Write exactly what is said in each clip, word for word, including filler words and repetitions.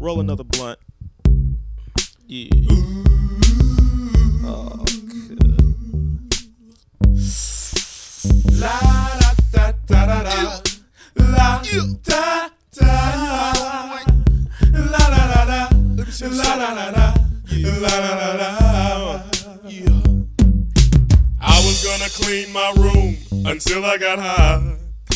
Roll another blunt. Yeah. Oh, good. La da da da da da. La da da. La da da da. La da da da. La da da da. Yeah. I was gonna clean my room until I got high.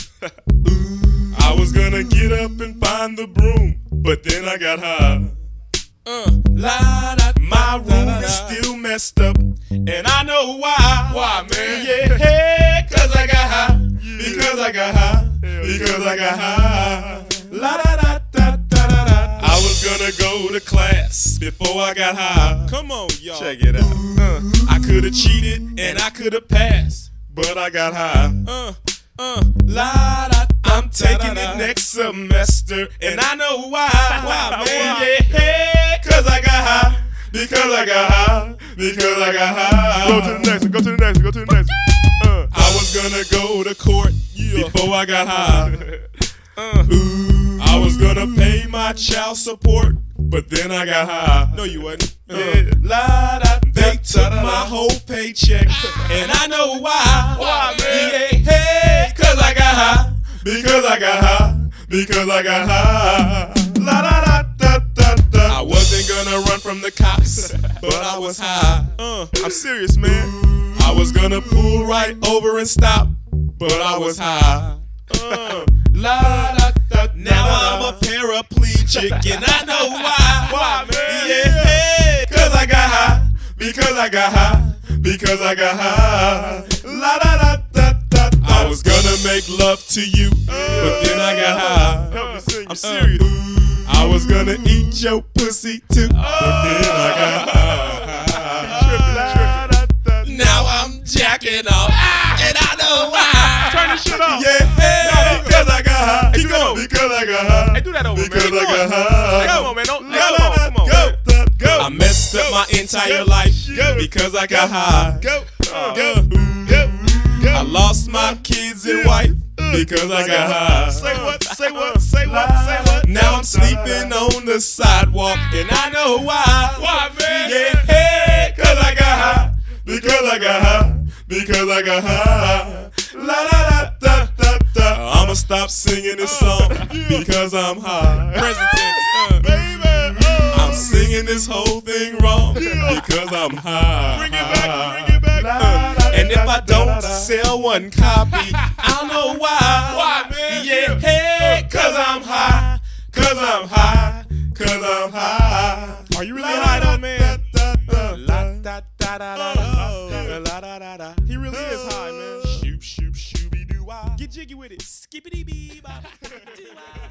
I was gonna get up and find the broom, but then I got high. Uh, la, da, my room is still messed up, and I know why. Why, man? Yeah, hey, cause I got high. Yeah. Because I got high. Because I got high. La da da da da da da. I was gonna go to class before I got high. Come on, y'all. Check it out. Uh, I could've cheated and I could've passed, but I got high. Uh, uh, la da. I'm taking it next semester, and I know why. Why, man? Yeah, hey, cause I got high. Because I got high. Because I got high. Go to the next one. Go to the next one. Go to the next one. Uh. I was gonna go to court before I got high. Uh, Ooh, I was gonna pay my child support, but then I got high. No, you wasn't. Uh, yeah. La, da, they took my whole paycheck, and I know why. Why, man? Yeah, hey, cause I got high. Because I got high. Because I got high. La da da da da da. I wasn't gonna run from the cops, but I was high. Uh, I'm serious, man. I was gonna pull right over and stop, but I was high. Uh, la da da. Now I'm a paraplegic, and I know why. Why, man? Yeah, hey, cause I got high. Because I got high. Because I got high. La da da da da. I was gonna make love to you, but then I got high. Help me sing. I'm serious. Uh, I was gonna eat your pussy too, but then I got high. Now I'm jacking off, and I know why. Turn this shit off. Yeah, hey, because I got high. Keep going. Because I got high. Hey, do that over, Because man. I got high. Come on, man. Don't, La, come la, on, la, come on. go, man. go. I messed up my entire life because I got high. Go. Uh, Go. Go. Go. I lost my kids and wife because I got high. Say what? Say what? Say what? Say what? Now I'm sleeping on the sidewalk, and I know why. Why, man? Yeah, hey, cause I got high. Because I got high. Because I got high. La da da da da da. I'ma stop singing this song because I'm high. Present tense. Uh, Baby, oh. I'm singing this whole thing wrong because I'm high. Bring it back. Bring it back. Uh, and if I don't sell one copy, I don't know why. Why, man? Yeah, hey, cause I'm high. Cause I'm high. Cause I'm high. Are you really high though, man? Uh, La da da da da da. La da da da. He really is high, man. Shoop, shoop, shooby doo wah. Get jiggy with it. Skippity bee bop.